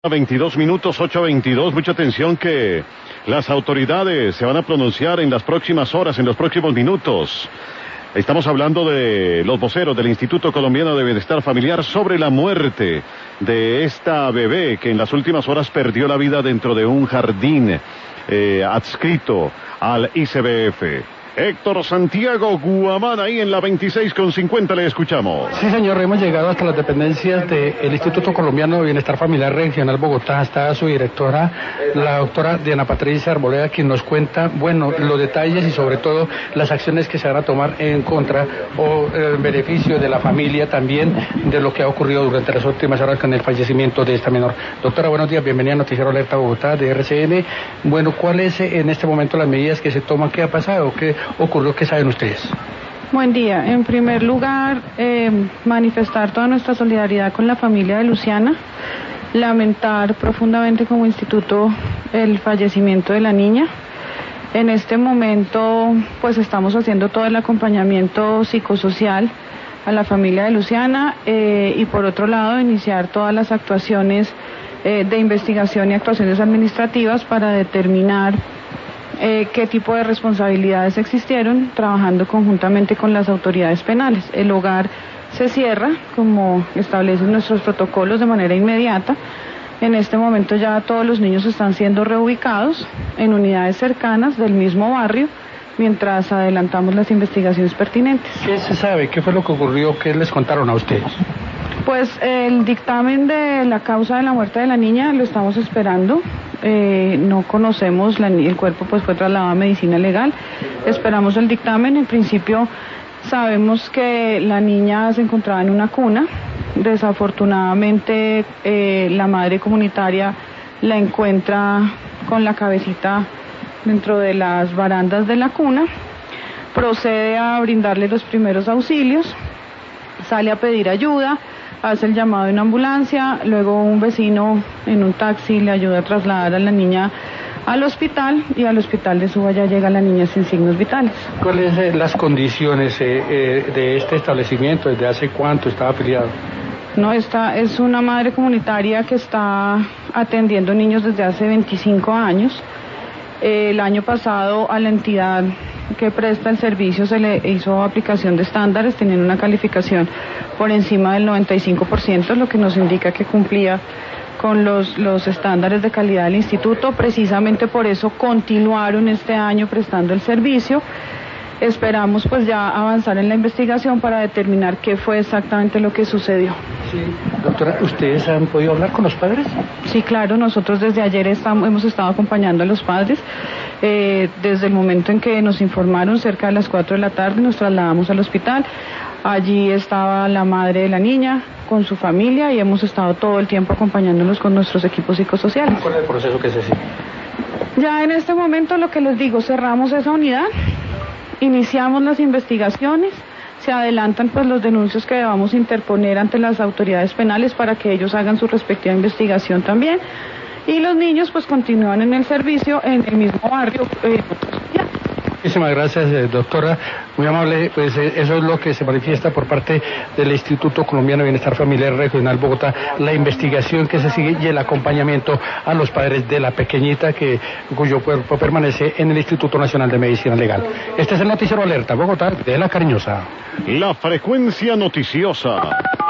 22 minutos, 8:22, mucha atención que las autoridades se van a pronunciar en las próximas horas, en los próximos minutos. Estamos hablando de los voceros del Instituto Colombiano de Bienestar Familiar sobre la muerte de esta bebé que en las últimas horas perdió la vida dentro de un jardín adscrito al ICBF. Héctor Santiago Guamán, ahí en la 26:50, le escuchamos. Sí, señor, hemos llegado hasta las dependencias del Instituto Colombiano de Bienestar Familiar Regional Bogotá. Está su directora, la doctora Diana Patricia Arboleda, quien nos cuenta, los detalles y sobre todo las acciones que se van a tomar en contra o en beneficio de la familia también de lo que ha ocurrido durante las últimas horas con el fallecimiento de esta menor. Doctora, buenos días, bienvenida a Noticiero Alerta Bogotá de RCN. ¿Cuáles en este momento las medidas que se toman? ¿Qué ha pasado? ¿Qué ocurrió? ¿Qué saben ustedes? Buen día. En primer lugar, manifestar toda nuestra solidaridad con la familia de Luciana, lamentar profundamente como instituto el fallecimiento de la niña. En este momento, pues estamos haciendo todo el acompañamiento psicosocial a la familia de Luciana y por otro lado iniciar todas las actuaciones de investigación y actuaciones administrativas para determinar qué tipo de responsabilidades existieron, trabajando conjuntamente con las autoridades penales. El hogar se cierra, como establecen nuestros protocolos, de manera inmediata. En este momento ya todos los niños están siendo reubicados en unidades cercanas del mismo barrio, mientras adelantamos las investigaciones pertinentes. ¿Qué se sabe? ¿Qué fue lo que ocurrió? ¿Qué les contaron a ustedes? Pues el dictamen de la causa de la muerte de la niña lo estamos esperando. No conocemos, el cuerpo pues fue trasladado a medicina legal. Esperamos el dictamen. En principio sabemos que la niña se encontraba en una cuna. Desafortunadamente la madre comunitaria la encuentra con la cabecita dentro de las barandas de la cuna. Procede a brindarle los primeros auxilios, sale a pedir ayuda, hace el llamado de una ambulancia, luego un vecino en un taxi le ayuda a trasladar a la niña al hospital y al hospital de Suba ya llega la niña sin signos vitales. ¿Cuáles son las condiciones de este establecimiento? ¿Desde hace cuánto estaba afiliado? No, esta es una madre comunitaria que está atendiendo niños desde hace 25 años. El año pasado a la entidad que presta el servicio se le hizo aplicación de estándares, teniendo una calificación por encima del 95%, lo que nos indica que cumplía con los estándares de calidad del instituto. Precisamente por eso continuaron este año prestando el servicio. Esperamos pues ya avanzar en la investigación para determinar qué fue exactamente lo que sucedió. Sí, doctora, ¿ustedes han podido hablar con los padres? Sí, claro, nosotros desde ayer hemos estado acompañando a los padres. Desde el momento en que nos informaron, cerca de las 4 de la tarde, nos trasladamos al hospital. Allí estaba la madre de la niña con su familia y hemos estado todo el tiempo acompañándolos con nuestros equipos psicosociales. ¿Cuál es el proceso que se sigue? Ya en este momento, lo que les digo, cerramos esa unidad, iniciamos las investigaciones, se adelantan pues los denuncios que debamos interponer ante las autoridades penales para que ellos hagan su respectiva investigación también, y los niños pues continúan en el servicio en el mismo barrio. Muchísimas gracias, doctora, muy amable. Pues eso es lo que se manifiesta por parte del Instituto Colombiano de Bienestar Familiar Regional Bogotá, la investigación que se sigue y el acompañamiento a los padres de la pequeñita cuyo cuerpo permanece en el Instituto Nacional de Medicina Legal. Este es el Noticiero Alerta Bogotá de La Cariñosa. La frecuencia noticiosa.